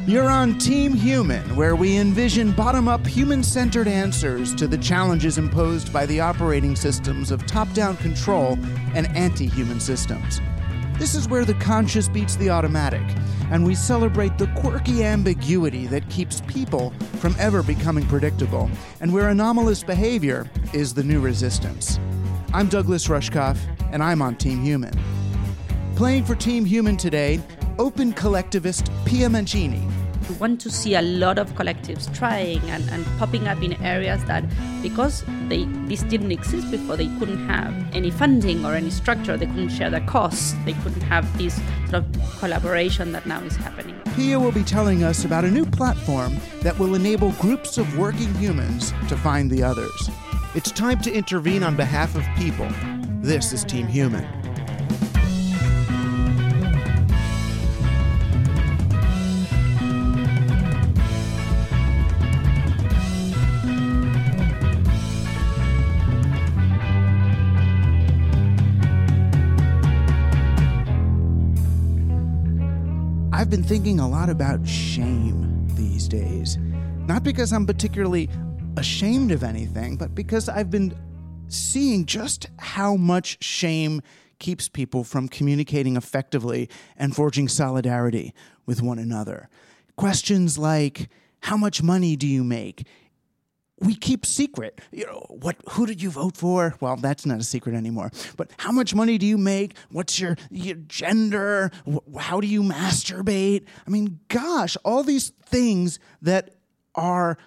You're on Team Human, where we envision bottom-up human-centered answers to the challenges imposed by the operating systems of top-down control and anti-human systems. This is where the conscious beats the automatic, and we celebrate the quirky ambiguity that keeps people from ever becoming predictable, and where anomalous behavior is the new resistance. I'm Douglas Rushkoff, and I'm on Team Human. Playing for Team Human today, open collectivist Pia Mancini. We want to see a lot of collectives trying and popping up in areas that, because this didn't exist before, they couldn't have any funding or any structure, they couldn't share the costs, they couldn't have this sort of collaboration that now is happening. Pia will be telling us about a new platform that will enable groups of working humans to find the others. It's time to intervene on behalf of people. This is Team Human. I've been thinking a lot about shame these days. Not because I'm particularly ashamed of anything, but because I've been seeing just how much shame keeps people from communicating effectively and forging solidarity with one another. Questions like, how much money do you make? We keep secret. Who did you vote for? Well, that's not a secret anymore. But how much money do you make? What's your gender? How do you masturbate? I mean, gosh, all these things that are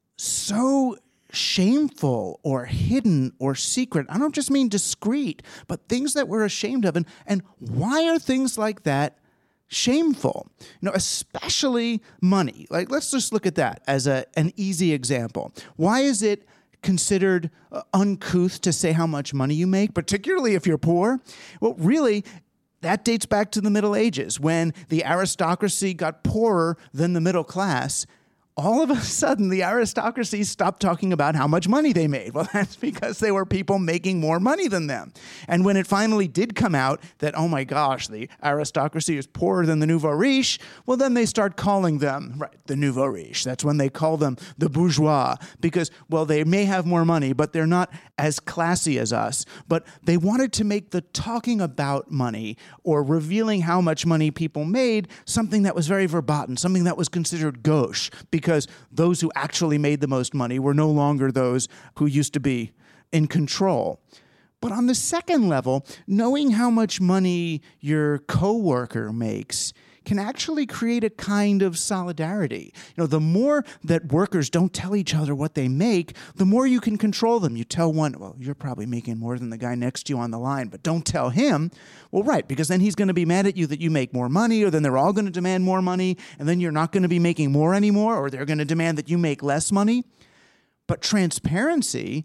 so shameful or hidden or secret. I don't just mean discreet, but things that we're ashamed of. And why are things like that shameful? Especially money. Like, let's just look at that as an easy example. Why is it considered uncouth to say how much money you make, particularly if you're poor? Well, really, that dates back to the Middle Ages, when the aristocracy got poorer than the middle class. All of a sudden, the aristocracy stopped talking about how much money they made. Well, that's because there were people making more money than them. And when it finally did come out that, oh my gosh, the aristocracy is poorer than the nouveau riche, well, then they start calling them, the nouveau riche. That's when they call them the bourgeois, because, well, they may have more money, but they're not as classy as us. But they wanted to make the talking about money or revealing how much money people made something that was very verboten, something that was considered gauche, because those who actually made the most money were no longer those who used to be in control. But on the second level, knowing how much money your coworker makes can actually create a kind of solidarity. The more that workers don't tell each other what they make, the more you can control them. You tell one, well, you're probably making more than the guy next to you on the line, but don't tell him. Well, right, because then he's going to be mad at you that you make more money, or then they're all going to demand more money, and then you're not going to be making more anymore, or they're going to demand that you make less money. But transparency,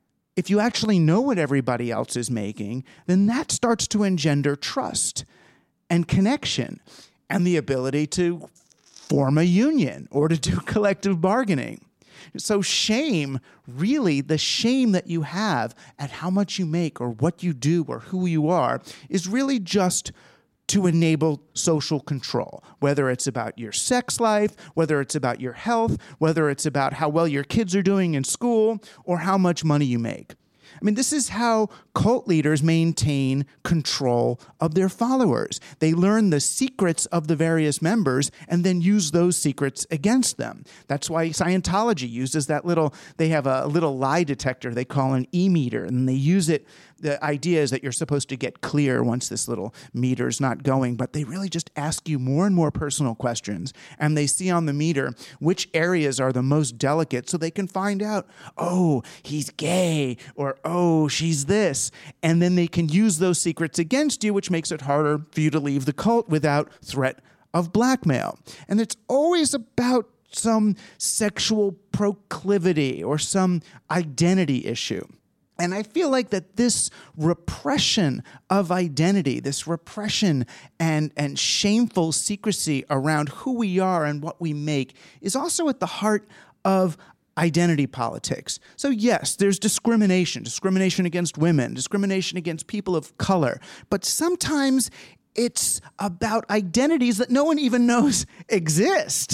if you actually know what everybody else is making, then that starts to engender trust and connection, and the ability to form a union or to do collective bargaining. So shame, really the shame that you have at how much you make or what you do or who you are, is really just to enable social control, whether it's about your sex life, whether it's about your health, whether it's about how well your kids are doing in school, or how much money you make. I mean, this is how cult leaders maintain control of their followers. They learn the secrets of the various members and then use those secrets against them. That's why Scientology uses they have a little lie detector they call an e-meter, and they use it. The idea is that you're supposed to get clear once this little meter's not going, but they really just ask you more and more personal questions, and they see on the meter which areas are the most delicate so they can find out, oh, he's gay, or oh, she's this. And then they can use those secrets against you, which makes it harder for you to leave the cult without threat of blackmail. And it's always about some sexual proclivity or some identity issue. And I feel like that this repression of identity, this repression and shameful secrecy around who we are and what we make is also at the heart of identity politics. So yes, there's discrimination against women, discrimination against people of color, but sometimes it's about identities that no one even knows exist.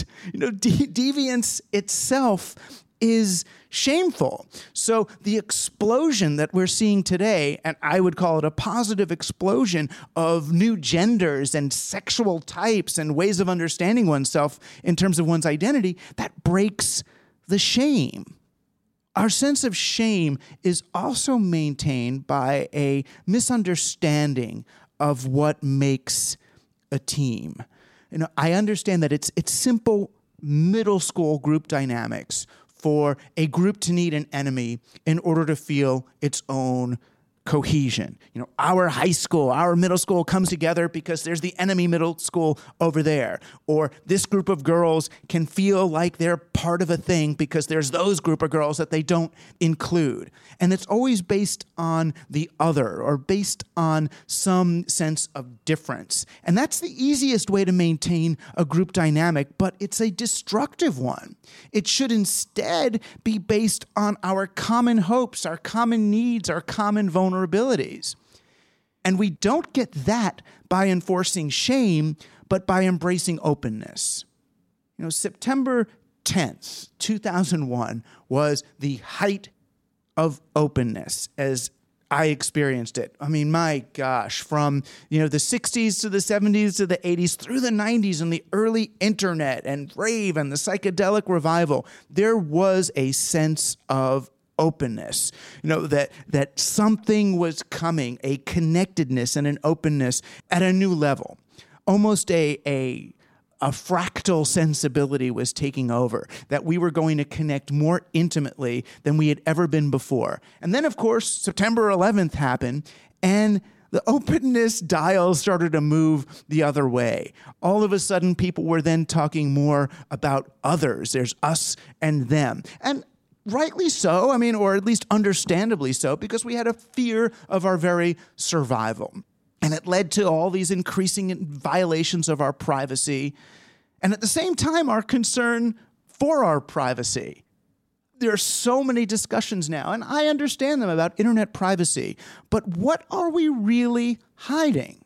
Deviance itself is shameful. So the explosion that we're seeing today, and I would call it a positive explosion of new genders and sexual types and ways of understanding oneself in terms of one's identity, that breaks the shame. Our sense of shame is also maintained by a misunderstanding of what makes a team. I understand that it's simple middle school group dynamics for a group to need an enemy in order to feel its own cohesion. Our high school, our middle school comes together because there's the enemy middle school over there. Or this group of girls can feel like they're part of a thing because there's those group of girls that they don't include. And it's always based on the other or based on some sense of difference. And that's the easiest way to maintain a group dynamic, but it's a destructive one. It should instead be based on our common hopes, our common needs, our common vulnerabilities. And we don't get that by enforcing shame, but by embracing openness. September 10th, 2001 was the height of openness as I experienced it. I mean, my gosh, from, the 60s to the 70s to the 80s through the 90s and the early internet and rave and the psychedelic revival, there was a sense of openness, that something was coming, a connectedness and an openness at a new level. Almost a fractal sensibility was taking over, that we were going to connect more intimately than we had ever been before. And then, of course, September 11th happened, and the openness dial started to move the other way. All of a sudden, people were then talking more about others. There's us and them. And rightly so, or at least understandably so, because we had a fear of our very survival. And it led to all these increasing violations of our privacy. And at the same time, our concern for our privacy. There are so many discussions now, and I understand them about internet privacy. But what are we really hiding?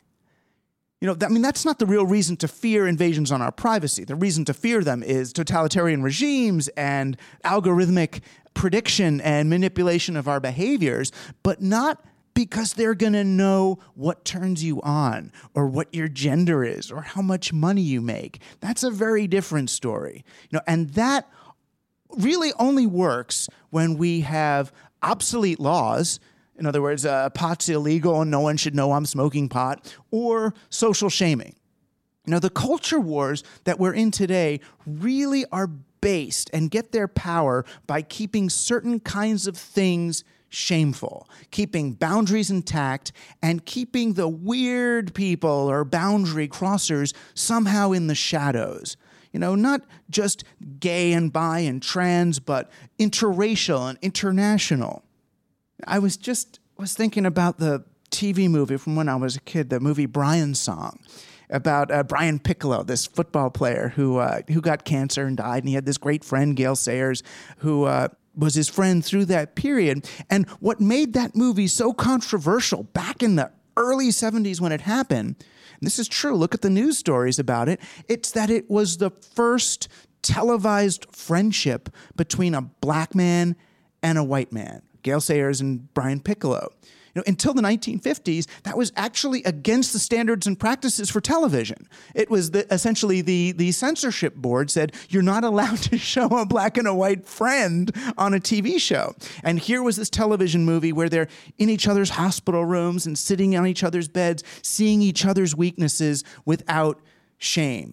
That's not the real reason to fear invasions on our privacy. The reason to fear them is totalitarian regimes and algorithmic prediction and manipulation of our behaviors, but not because they're going to know what turns you on or what your gender is or how much money you make. That's a very different story. And that really only works when we have obsolete laws. In other words, pot's illegal and no one should know I'm smoking pot, or social shaming. The culture wars that we're in today really are based and get their power by keeping certain kinds of things shameful, keeping boundaries intact, and keeping the weird people or boundary crossers somehow in the shadows. Not just gay and bi and trans, but interracial and international. I was thinking about the TV movie from when I was a kid, the movie Brian's Song, about Brian Piccolo, this football player who got cancer and died, and he had this great friend, Gale Sayers, who was his friend through that period. And what made that movie so controversial back in the early 70s when it happened, and this is true, look at the news stories about it, it's that it was the first televised friendship between a black man and a white man. Gale Sayers and Brian Piccolo. Until the 1950s, that was actually against the standards and practices for television. It was essentially the censorship board said, you're not allowed to show a black and a white friend on a TV show. And here was this television movie where they're in each other's hospital rooms and sitting on each other's beds, seeing each other's weaknesses without shame.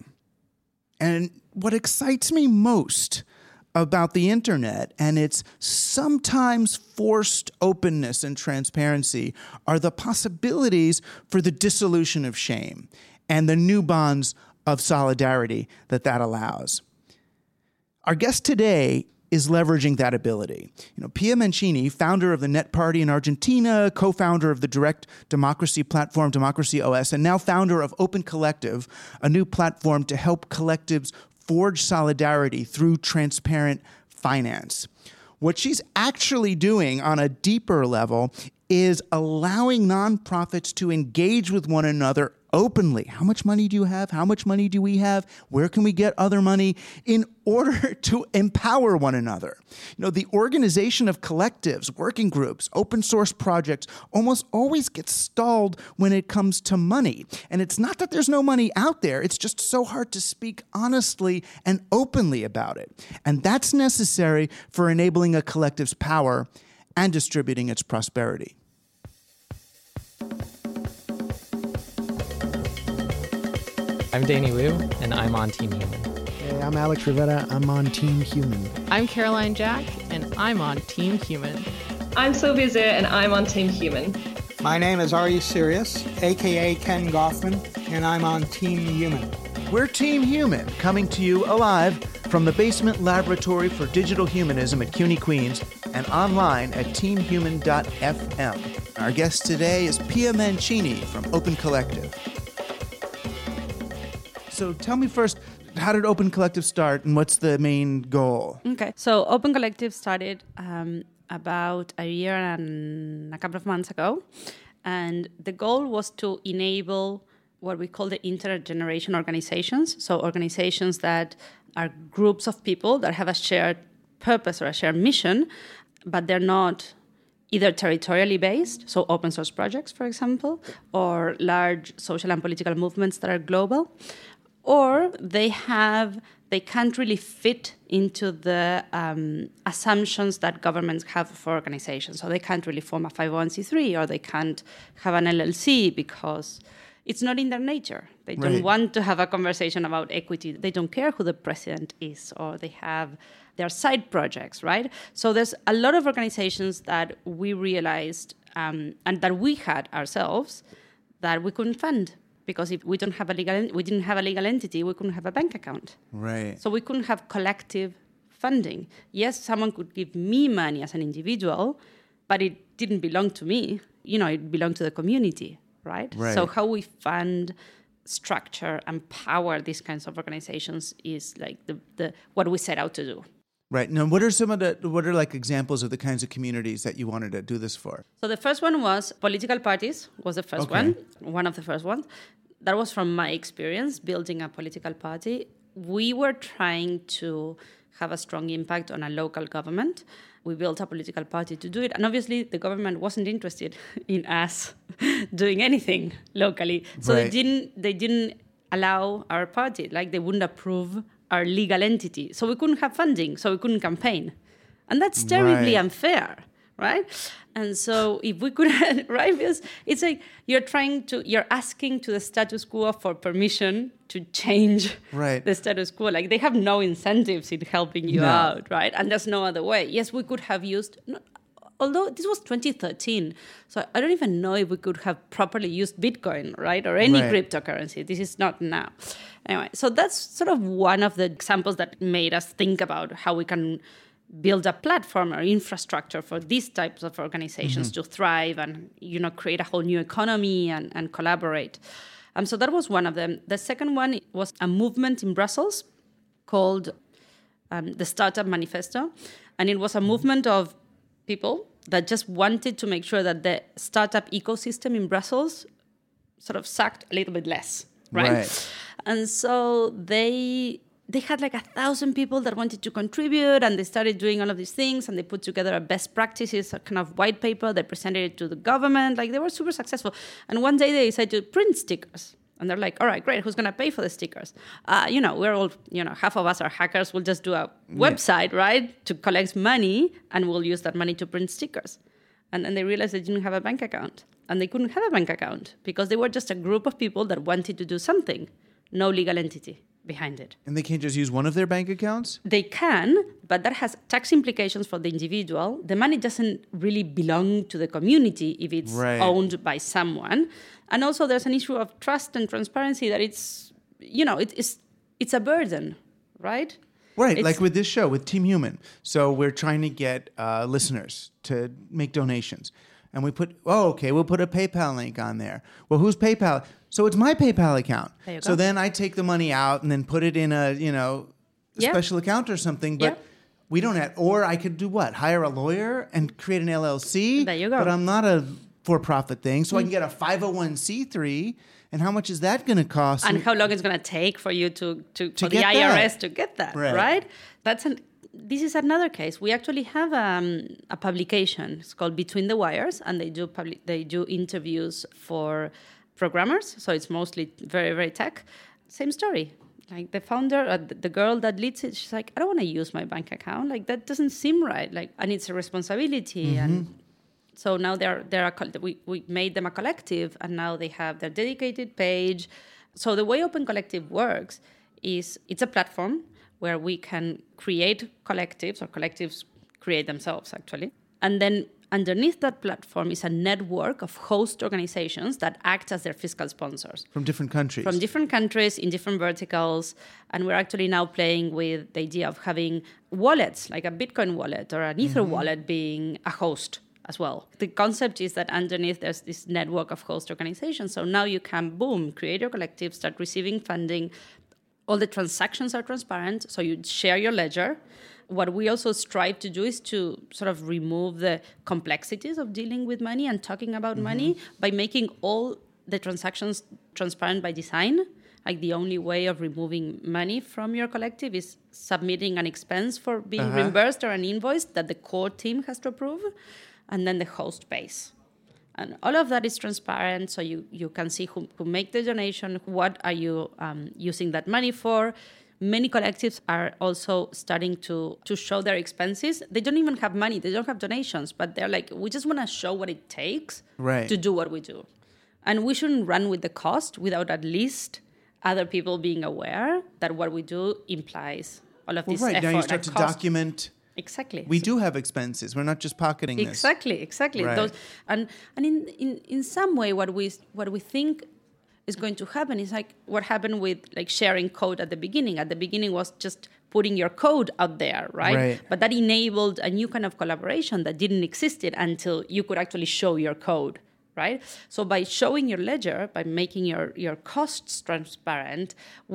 And what excites me most about the internet and its sometimes forced openness and transparency are the possibilities for the dissolution of shame and the new bonds of solidarity that allows. Our guest today is leveraging that ability. Pia Mancini, founder of the Net Party in Argentina, co-founder of the direct democracy platform Democracy OS, and now founder of Open Collective, a new platform to help collectives forge solidarity through transparent finance. What she's actually doing on a deeper level is allowing nonprofits to engage with one another openly. How much money do you have? How much money do we have? Where can we get other money in order to empower one another? The organization of collectives, working groups, open source projects almost always gets stalled when it comes to money. And it's not that there's no money out there. It's just so hard to speak honestly and openly about it. And that's necessary for enabling a collective's power and distributing its prosperity. I'm Danny Wu, and I'm on Team Human. Hey, I'm Alex Rivera. I'm on Team Human. I'm Caroline Jack, and I'm on Team Human. I'm Sylvia Zir, and I'm on Team Human. My name is Arya Sirius, a.k.a. Ken Goffman, and I'm on Team Human. We're Team Human, coming to you alive from the Basement Laboratory for Digital Humanism at CUNY Queens and online at teamhuman.fm. Our guest today is Pia Mancini from Open Collective. So tell me first, how did Open Collective start and what's the main goal? Okay, so Open Collective started about a year and a couple of months ago. And the goal was to enable what we call the intergeneration organizations. So organizations that are groups of people that have a shared purpose or a shared mission, but they're not either territorially based, so open source projects, for example, or large social and political movements that are global, or they can't really fit into the assumptions that governments have for organizations. So they can't really form a 501c3 or they can't have an LLC because it's not in their nature. They don't want to have a conversation about equity. They don't care who the president is, or they have their side projects, right? So there's a lot of organizations that we realized and that we had ourselves that we couldn't fund. Because if we didn't have a legal entity, we couldn't have a bank account. Right. So we couldn't have collective funding. Yes, someone could give me money as an individual, but it didn't belong to me. It belonged to the community, right? So how we fund, structure, and power these kinds of organizations is like the what we set out to do. Right. Now, what are like examples of the kinds of communities that you wanted to do this for? So the first one was political parties was the first one of the first ones. That was from my experience building a political party. We were trying to have a strong impact on a local government. We built a political party to do it. And obviously the government wasn't interested in us doing anything locally. So they didn't allow our party, like they wouldn't approve our legal entity. So we couldn't have funding, so we couldn't campaign. And that's terribly unfair, right? And so if we could, right? Because it's like you're asking to the status quo for permission to change the status quo. Like they have no incentives in helping you out, right? And there's no other way. Yes, we could have used, although this was 2013, so I don't even know if we could have properly used Bitcoin, right? Or any cryptocurrency. This is not now. Anyway, so that's sort of one of the examples that made us think about how we can build a platform or infrastructure for these types of organizations to thrive and, create a whole new economy and collaborate. So that was one of them. The second one was a movement in Brussels called the Startup Manifesto. And it was a movement of people that just wanted to make sure that the startup ecosystem in Brussels sort of sucked a little bit less, right? And so they had like 1,000 people that wanted to contribute, and they started doing all of these things, and they put together a best practices, a kind of white paper. They presented it to the government. Like they were super successful. And one day they decided to print stickers. And they're like, all right, great. Who's going to pay for the stickers? We're all, half of us are hackers. We'll just do a website, right, to collect money, and we'll use that money to print stickers. And then they realized they didn't have a bank account. And they couldn't have a bank account because they were just a group of people that wanted to do something. No legal entity behind it. And they can't just use one of their bank accounts? They can, but that has tax implications for the individual. The money doesn't really belong to the community if it's owned by someone. And also there's an issue of trust and transparency that it's a burden, right? Right, like with this show, with Team Human. So we're trying to get listeners to make donations. And we'll put a PayPal link on there. Well, who's PayPal? So it's my PayPal account. There you go. So then I take the money out and then put it in a, special account or something. But we don't have, or I could do what? Hire a lawyer and create an LLC? There you go. But I'm not a for-profit thing. So I can get a 501c3 And how much is that going to cost? And how long it's going to take for you for the get IRS that. to get that, Right. right? This is another case. We actually have a publication. It's called Between the Wires, and they do interviews for programmers. So it's mostly very, very tech. Same story. Like the founder, the girl that leads it, she's like, I don't want to use my bank account. Like that doesn't seem right. Like, and it's a responsibility. And so now we made them a collective, and now they have their dedicated page. So the way Open Collective works is it's a platform where we can create collectives, or collectives create themselves actually, and then underneath that platform is a network of host organizations that act as their fiscal sponsors. From different countries. From different countries, in different verticals. And we're actually now playing with the idea of having wallets, like a Bitcoin wallet or an Ether wallet being a host as well. The concept is that underneath there's this network of host organizations. So now you can, boom, create your collective, start receiving funding. All the transactions are transparent, so you share your ledger. What we also strive to do is to sort of remove the complexities of dealing with money and talking about money by making all the transactions transparent by design. Like the only way of removing money from your collective is submitting an expense for being reimbursed or an invoice that the core team has to approve, and then the host pays. And all of that is transparent, so you can see who make the donation, what are you using that money for. Many collectives are also starting to show their expenses. They don't even have money. They don't have donations, but they're like, we just want to show what it takes to do what we do. And we shouldn't run with the cost without at least other people being aware that what we do implies all of this effort. Now you start to document. Exactly. We do have expenses. We're not just pocketing this. Exactly. Right. Those, and in some way, what we think is going to happen is like what happened with like sharing code at the beginning. At the beginning was just putting your code out there, right? But that enabled a new kind of collaboration that didn't exist until you could actually show your code, right? So by showing your ledger, by making your costs transparent,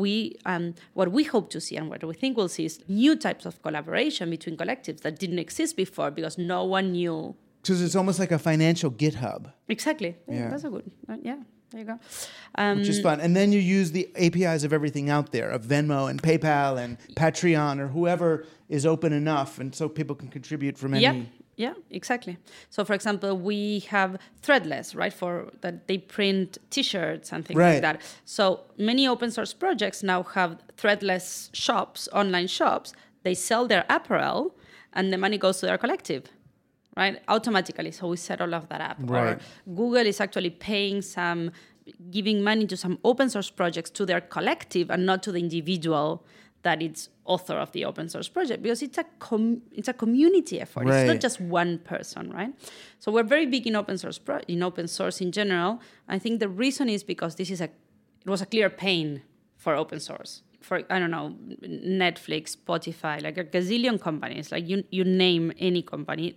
what we hope to see and what we think we'll see is new types of collaboration between collectives that didn't exist before because no one knew. Because it's almost like a financial GitHub. Exactly. Yeah. That's a good. There you go. Which is fun. And then you use the APIs of everything out there, of Venmo and PayPal and Patreon or whoever is open enough, and so people can contribute from any... Yeah, exactly. So, for example, we have Threadless, right, for that they print T-shirts and things like that. So many open source projects now have Threadless shops, online shops. They sell their apparel, and the money goes to their collective, right, automatically. So we set all of that up. Right. Or Google is actually giving money to some open source projects to their collective and not to the individual that it's author of the open source project, because it's a community effort. It's not just one person, right? So we're very big in open source in general. I think the reason is because it was a clear pain for open source. For, I don't know, Netflix, Spotify, like a gazillion companies, like you name any company,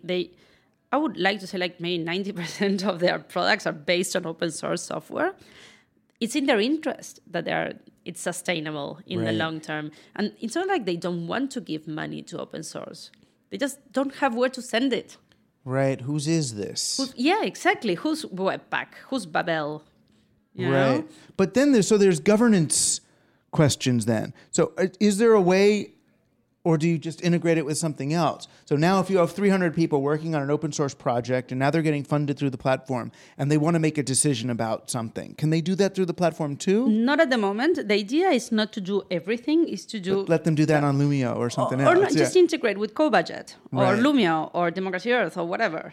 I would like to say like maybe 90% of their products are based on open source software. It's in their interest that it's sustainable in the long term. And it's not like they don't want to give money to open source. They just don't have where to send it. Right. Whose is this? Exactly. Who's Webpack? Who's Babel? You know? But then there's governance questions then. So is there a way, or do you just integrate it with something else? So now if you have 300 people working on an open source project and now they're getting funded through the platform and they want to make a decision about something, can they do that through the platform too? Not at the moment. The idea is not to do everything, is to do... But let them do that on Lumio or something else. Or not, just integrate with CoBudget or Lumio or Democracy Earth or whatever.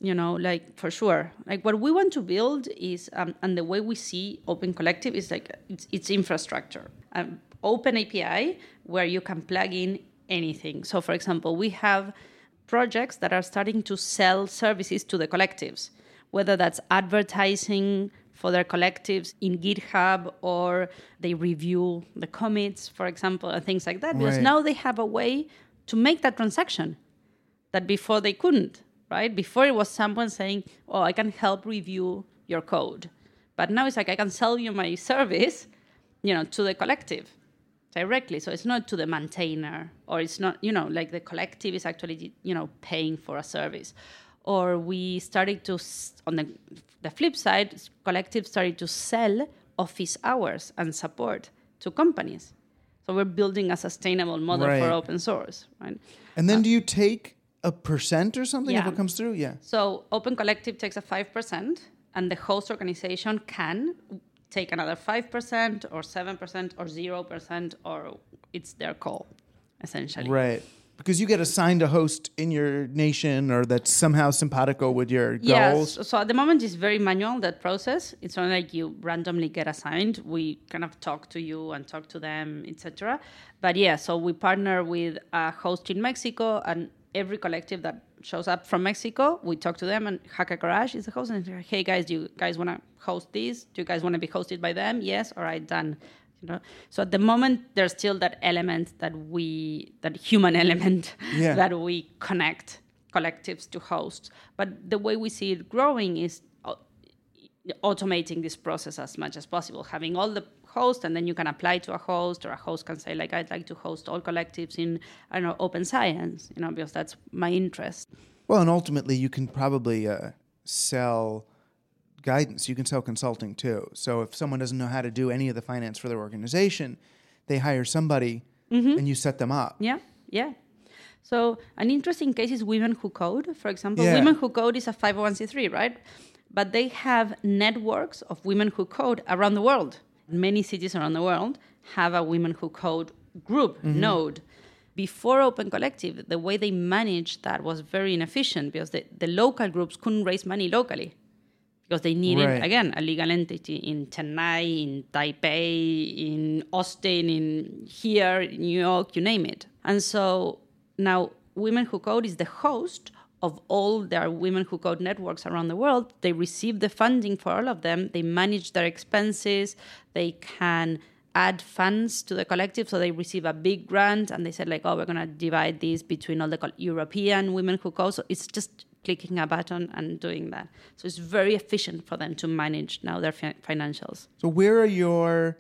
Like for sure. Like what we want to build is, and the way we see Open Collective is like it's infrastructure. Open API where you can plug in anything. So, for example, we have projects that are starting to sell services to the collectives, whether that's advertising for their collectives in GitHub or they review the commits, for example, and things like that. Because now they have a way to make that transaction that before they couldn't, right? Before it was someone saying, oh, I can help review your code. But now it's like I can sell you my service, to the collective directly. So it's not to the maintainer, or it's not, like the collective is actually, paying for a service. Or we started to, on the flip side, collectives started to sell office hours and support to companies. So we're building a sustainable model Right. for open source, right? And then do you take a percent or something if Yeah. it comes through? Yeah. So Open Collective takes a 5%, and the host organization can take another 5% or 7% or 0%, or it's their call, essentially. Right. Because you get assigned a host in your nation or that's somehow simpatico with your goals. Yes. So at the moment, it's very manual, that process. It's not like you randomly get assigned. We kind of talk to you and talk to them, etc. But yeah, so we partner with a host in Mexico, and every collective that shows up from Mexico, we talk to them, and Hacker Garage is the host. And say, hey guys, do you guys want to host this? Do you guys want to be hosted by them? Yes. All right, done. You know? So at the moment, there's still that element that human element Yeah. that we connect collectives to hosts. But the way we see it growing is automating this process as much as possible, having all the hosts, and then you can apply to a host, or a host can say, like, I'd like to host all collectives in, I don't know, open science, because that's my interest. Well, and ultimately you can probably sell guidance. You can sell consulting too. So if someone doesn't know how to do any of the finance for their organization, they hire somebody and you set them up. Yeah, yeah. So an interesting case is Women Who Code, for example. Yeah. Women Who Code is a 501c3, right? But they have networks of Women Who Code around the world. Many cities around the world have a Women Who Code group, node. Before Open Collective, the way they managed that was very inefficient because the local groups couldn't raise money locally. Because they needed, Right. again, a legal entity in Chennai, in Taipei, in Austin, in here, in New York, you name it. And so now Women Who Code is the host of all their Women Who Code networks around the world. They receive the funding for all of them. They manage their expenses. They can add funds to the collective. So they receive a big grant, and they said, like, oh, we're going to divide this between all the European Women Who Code. So it's just clicking a button and doing that. So it's very efficient for them to manage now their financials. So where are your,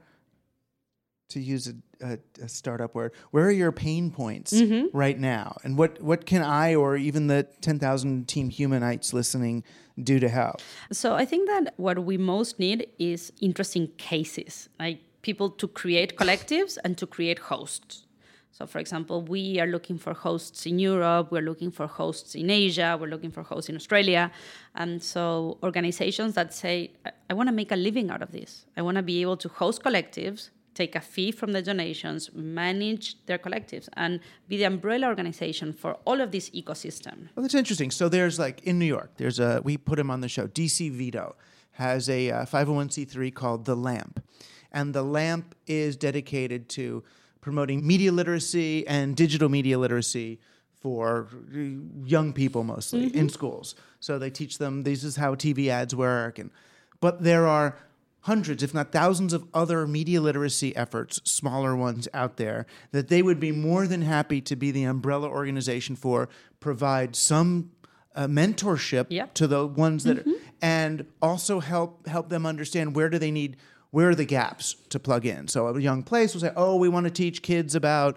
to use a startup word, where are your pain points right now? And what can I, or even the 10,000 Team Humanites listening, do to help? So I think that what we most need is interesting cases, like people to create collectives and to create hosts. So, for example, we are looking for hosts in Europe, we're looking for hosts in Asia, we're looking for hosts in Australia. And so organizations that say, I want to make a living out of this. I want to be able to host collectives, take a fee from the donations, manage their collectives, and be the umbrella organization for all of this ecosystem. Well, that's interesting. So there's like in New York, we put him on the show, DC Vito has a 501c3 called The Lamp. And The Lamp is dedicated to promoting media literacy and digital media literacy for young people mostly in schools. So they teach them this is how TV ads work. But there are hundreds, if not thousands, of other media literacy efforts, smaller ones out there, that they would be more than happy to be the umbrella organization for, provide some mentorship to the ones that and also help them understand where are the gaps to plug in. So a young place will say, oh, we want to teach kids about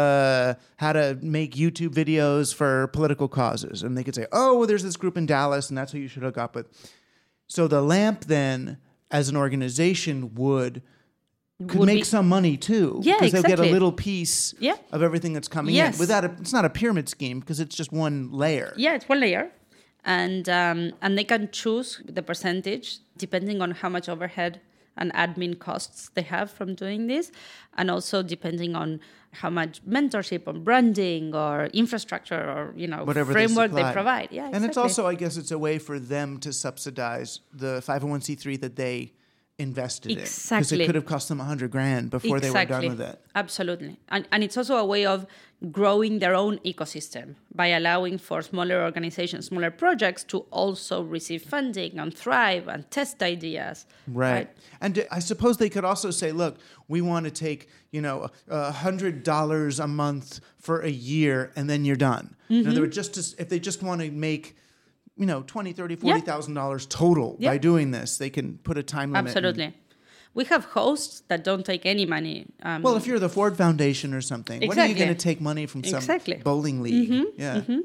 how to make YouTube videos for political causes. And they could say, oh, well, there's this group in Dallas, and that's who you should hook up with. So the Lamp then, as an organization, could make some money too. Yeah, because they'll get a exactly. little piece of everything that's coming in. It's not a pyramid scheme because it's just one layer. Yeah, it's one layer. And they can choose the percentage depending on how much overhead and admin costs they have from doing this, and also depending on how much mentorship or branding or infrastructure or whatever framework they provide. Yeah, exactly. And it's also, I guess, it's a way for them to subsidize the 501c3 that they invested in. Because it could have cost them $100,000 before they were done with it. Absolutely. And it's also a way of growing their own ecosystem by allowing for smaller organizations, smaller projects to also receive funding and thrive and test ideas. Right. And I suppose they could also say, look, we want to take, $100 a month for a year and then you're done. In other words, if they just want to make $20,000, $30,000, $40,000 total by doing this, they can put a time limit. Absolutely. We have hosts that don't take any money. Well, if you're the Ford Foundation or something, when are you going to take money from some bowling league?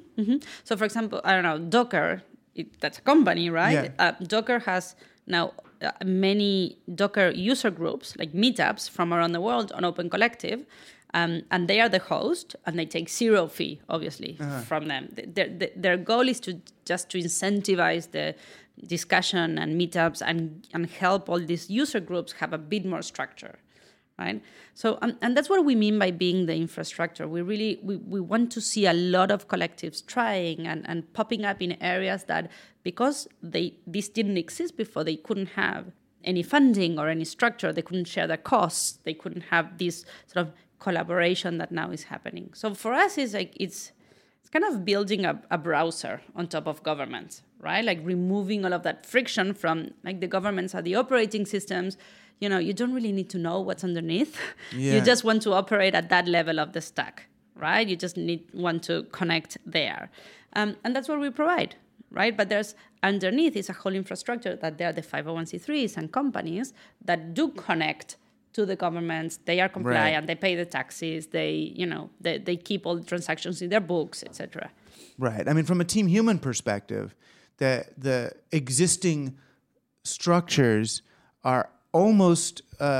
So, for example, I don't know, Docker, that's a company, right? Yeah. Docker has now many Docker user groups, like meetups from around the world on Open Collective, and they are the host, and they take zero fee, obviously, from them. Their goal is to incentivize the discussion and meetups and help all these user groups have a bit more structure, right? So, and that's what we mean by being the infrastructure. We want to see a lot of collectives trying and popping up in areas that, because this didn't exist before, they couldn't have any funding or any structure, they couldn't share their costs, they couldn't have this sort of collaboration that now is happening. So for us, it's kind of building a browser on top of governments, right? Like removing all of that friction from, like, the governments are the operating systems. You know, you don't really need to know what's underneath. Yeah. You just want to operate at that level of the stack, right? You just want to connect there. And that's what we provide, right? But there's underneath is a whole infrastructure that there are the 501c3s and companies that do connect to the governments. They are compliant, Right. they pay the taxes, they keep all the transactions in their books, etc. Right. I mean, from a Team Human perspective, the existing structures are almost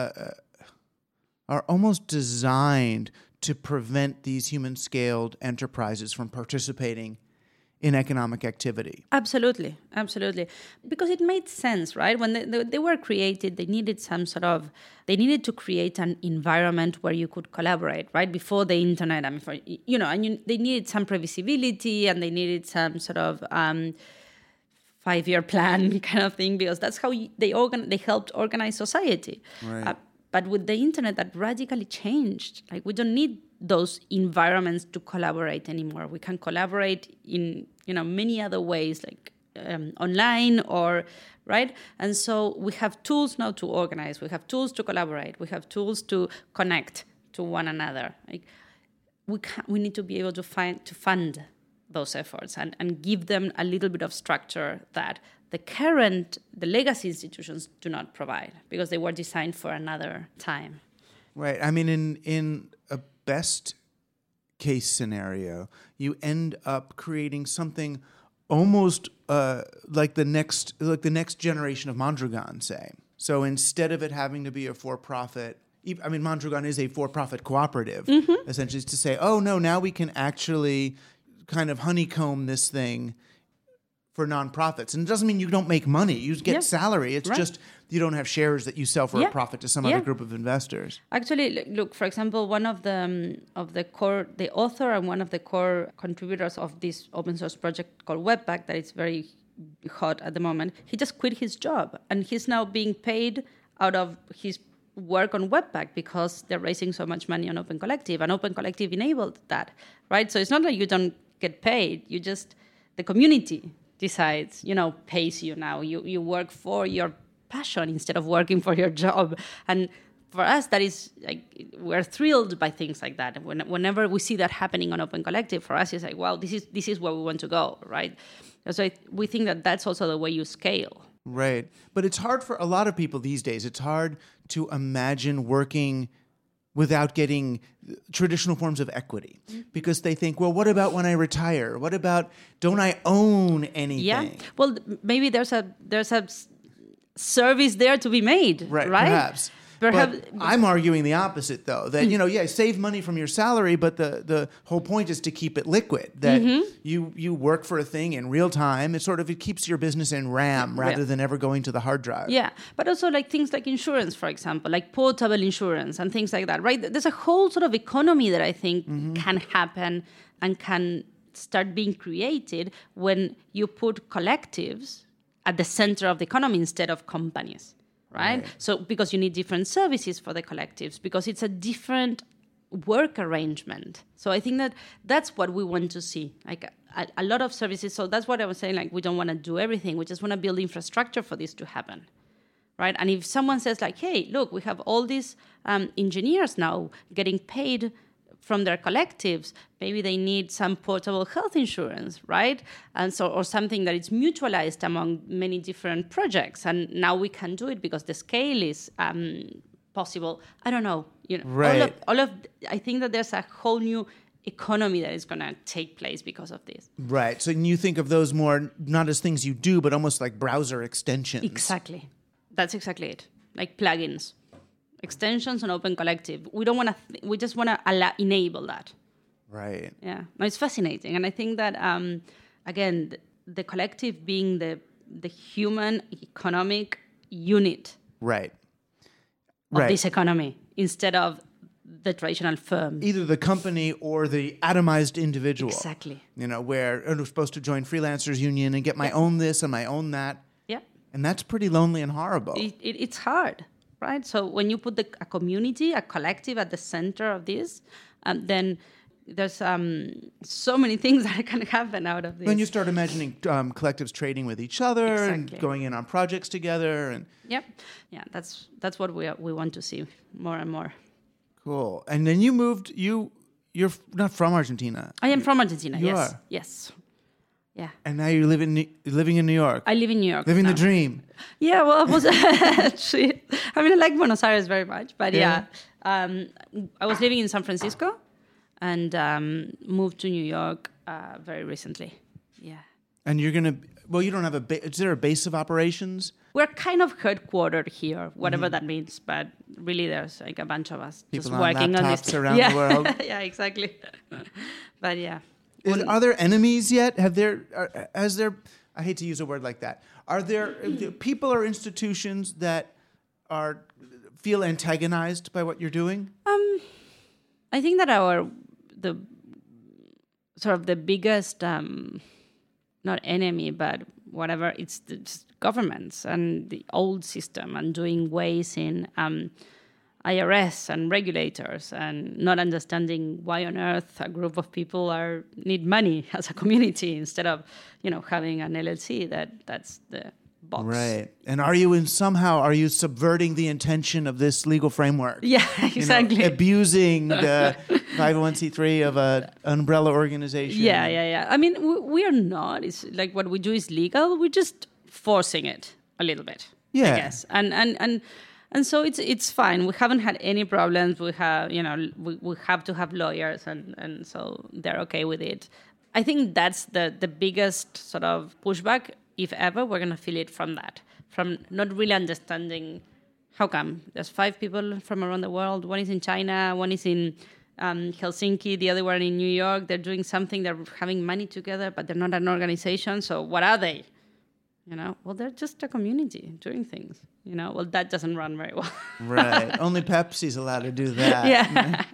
designed to prevent these human-scaled enterprises from participating in economic activity. Absolutely. Because it made sense, right? When they were created, they needed to create an environment where you could collaborate, right? Before the internet, they needed some previsibility, and they needed some sort of 5-year plan kind of thing, because that's how they helped organize society. Right. But with the internet, that radically changed. Like, we don't need those environments to collaborate anymore. We can collaborate in many other ways, like online or right. And so we have tools now to organize. We have tools to collaborate. We have tools to connect to one another. Like, we need to be able to fund those efforts and give them a little bit of structure that the legacy institutions do not provide, because they were designed for another time. Right. I mean, in a best case scenario, you end up creating something almost like the next generation of Mondragon, say. So instead of it having to be a for-profit, I mean, Mondragon is a for-profit cooperative, essentially, to say, oh no, now we can actually kind of honeycomb this thing for nonprofits. And it doesn't mean you don't make money. You get salary. It's just you don't have shares that you sell for a profit to some other group of investors. Actually, look, for example, one of the author and one of the core contributors of this open source project called Webpack, that is very hot at the moment, he just quit his job, and he's now being paid out of his work on Webpack because they're raising so much money on Open Collective, and Open Collective enabled that, right? So it's not like you don't get paid. The community decides, pays you now. You work for your passion instead of working for your job. And for us, that is we're thrilled by things like that. Whenever we see that happening on Open Collective, for us, it's like, wow, this is where we want to go, right? So we think that that's also the way you scale. Right. But it's hard for a lot of people these days. It's hard to imagine working without getting traditional forms of equity, because they think, well, what about when I retire? What about, don't I own anything? Yeah. Well, maybe there's a service there to be made, right? Perhaps. But I'm arguing the opposite, though, that, save money from your salary, but the whole point is to keep it liquid, that you work for a thing in real time. It keeps your business in RAM rather than ever going to the hard drive. Yeah, but also like things like insurance, for example, like portable insurance and things like that, right? There's a whole sort of economy that I think can happen and can start being created when you put collectives at the center of the economy instead of companies. Right? So because you need different services for the collectives, because it's a different work arrangement. So I think that's what we want to see, like a lot of services. So that's what I was saying, like, we don't want to do everything. We just want to build infrastructure for this to happen, right? And if someone says like, hey, look, we have all these engineers now getting paid from their collectives, maybe they need some portable health insurance, right? And so, or something that is mutualized among many different projects. And now we can do it because the scale is possible. I don't know. Right. I think that there's a whole new economy that is going to take place because of this. Right. So you think of those more not as things you do, but almost like browser extensions. Exactly. That's exactly it. Like plugins, extensions on Open Collective. We don't want to. We just want to enable that. Right. Yeah. No, it's fascinating, and I think that again, the collective being the human economic unit Right. of this economy instead of the traditional firm. Either the company or the atomized individual. Exactly. Where I'm supposed to join freelancers union and get my own this and my own that. Yeah. And that's pretty lonely and horrible. It's hard, right? So when you put a community, a collective at the center of this, then there's so many things that can happen out of this. Then you start imagining collectives trading with each other and Exactly. going in on projects together. And Yep. Yeah, that's what we want to see more and more. cool. And then you moved. You're not from Argentina. I am from Argentina. You Yes. are? Yes. Yeah. And now you're living in New York. I live in New York. Living now. the dream. Yeah, well, I was actually. I mean, I like Buenos Aires very much, but Yeah. I was living in San Francisco, and moved to New York very recently. Yeah, And you're gonna. Well, you don't have is there a base of operations? we're kind of headquartered here, whatever that means. But really, there's like a bunch of us People just on working on this laptops around the world. Yeah, exactly. But yeah, Are there enemies yet? Has there? I hate to use a word like that. Are there people or institutions that feel antagonized by what you're doing? I think that the biggest not enemy, but whatever, it's just governments and the old system and doing ways in IRS and regulators and not understanding why on earth a group of people need money as a community instead of having an LLC that's the box. Right. And are you subverting the intention of this legal framework? Yeah, exactly. Abusing the 501c3 of an umbrella organization? Yeah. I mean, we are not. It's like what we do is legal. We're just forcing it a little bit. Yeah. I guess. And so it's fine. We haven't had any problems. We have, we have to have lawyers, and so they're okay with it. I think that's the biggest sort of pushback. If ever, we're going to feel it from not really understanding how come. There's 5 people from around the world. One is in China, one is in Helsinki, the other one in New York. They're doing something, they're having money together, but they're not an organization. So what are they? Well, they're just a community doing things. Well, that doesn't run very well. Right. Only Pepsi's allowed to do that. Yeah.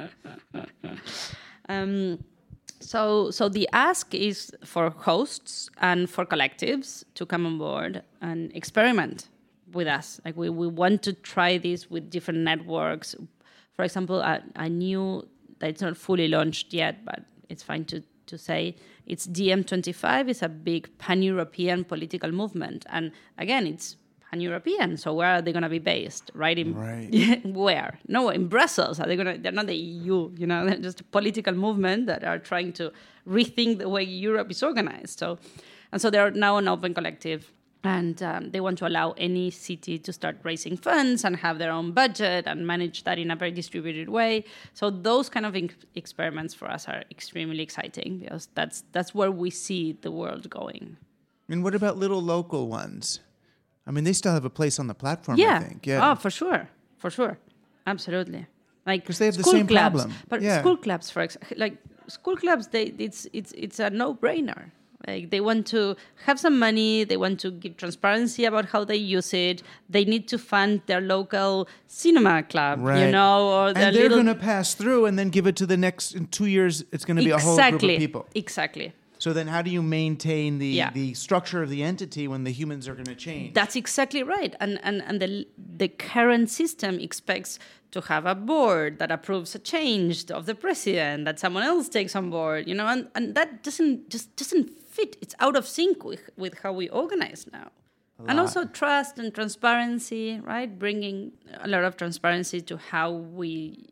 So the ask is for hosts and for collectives to come on board and experiment with us. Like we want to try this with different networks. For example, I knew that it's not fully launched yet, but it's fine to say it's DiEM25. It's a big pan-European political movement. And again, it's pan-European. So where are they going to be based? Right. Where? No, in Brussels. They're not the EU, they're just a political movement that are trying to rethink the way Europe is organized. So they're now an open collective. And they want to allow any city to start raising funds and have their own budget and manage that in a very distributed way. So those kind of experiments for us are extremely exciting because that's where we see the world going. And what about little local ones? I mean, they still have a place on the platform, Yeah. I think. Yeah. Oh, for sure. Absolutely. Like, because they have the school same clubs. problem. But Yeah. school clubs, for example, like school clubs, it's a no-brainer. Like they want to have some money, they want to give transparency about how they use it. They need to fund their local cinema club, Right. or And they're going to pass through and then give it to the next, in 2 years, it's going to be a whole group of people. Exactly. So then how do you maintain the structure of the entity when the humans are going to change? That's exactly right. And the current system expects to have a board that approves a change of the president that someone else takes on board, and that doesn't fit. It's out of sync with how we organize now. And also trust and transparency, right? Bringing a lot of transparency to how we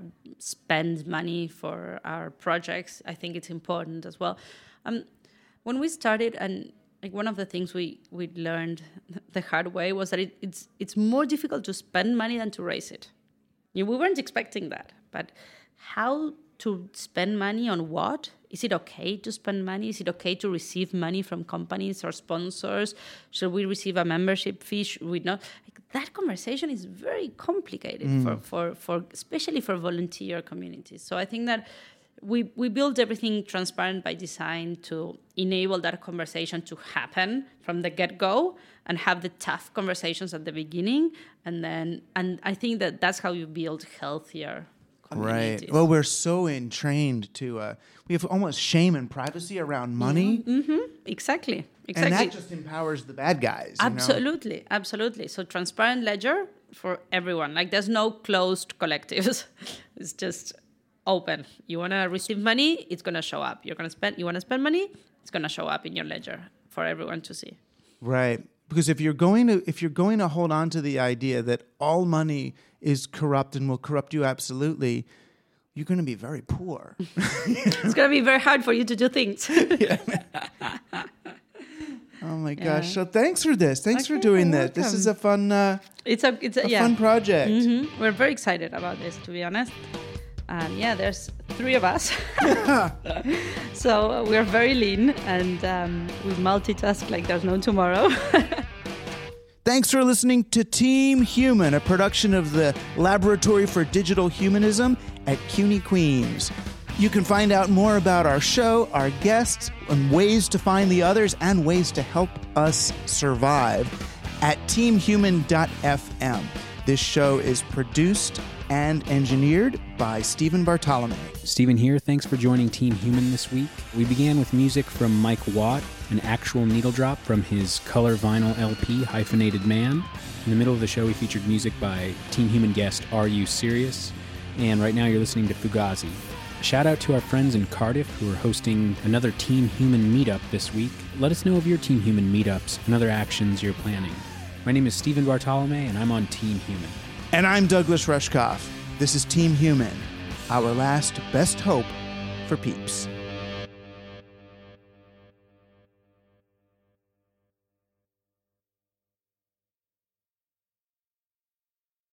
spend money for our projects. I think it's important as well. When we started, and like one of the things we learned the hard way was that it's more difficult to spend money than to raise it. We weren't expecting that, but how to spend money on what? Is it okay to spend money? Is it okay to receive money from companies or sponsors? Should we receive a membership fee? Should we not? That conversation is very complicated for especially for volunteer communities. So I think that we build everything transparent by design to enable that conversation to happen from the get-go and have the tough conversations at the beginning. And I think that that's how you build healthier communities. Right. Well, we're so entrained to, we have almost shame and privacy around money. Mm-hmm. Exactly. And that just empowers the bad guys. Absolutely. So transparent ledger for everyone. Like there's no closed collectives. It's just open. You want to receive money, it's going to show up. You want to spend money, it's going to show up in your ledger for everyone to see. Right. Because if you're going to hold on to the idea that all money is corrupt and will corrupt you absolutely, you're going to be very poor. It's going to be very hard for you to do things. Oh my gosh! So thanks for this. Thanks for doing this. This is a fun. It's a fun project. Mm-hmm. We're very excited about this, to be honest. And there's 3 of us. So we're very lean and we multitask like there's no tomorrow. Thanks for listening to Team Human, a production of the Laboratory for Digital Humanism at CUNY Queens. You can find out more about our show, our guests, and ways to find the others and ways to help us survive at teamhuman.fm. This show is produced and engineered by Stephen Bartolome. Stephen here. Thanks for joining Team Human this week. We began with music from Mike Watt, an actual needle drop from his color vinyl LP, Hyphenated Man. In the middle of the show, we featured music by Team Human guest Are You Serious? And right now you're listening to Fugazi. A shout out to our friends in Cardiff who are hosting another Team Human meetup this week. Let us know of your Team Human meetups and other actions you're planning. My name is Stephen Bartolome, and I'm on Team Human. And I'm Douglas Rushkoff. This is Team Human, our last best hope for peeps.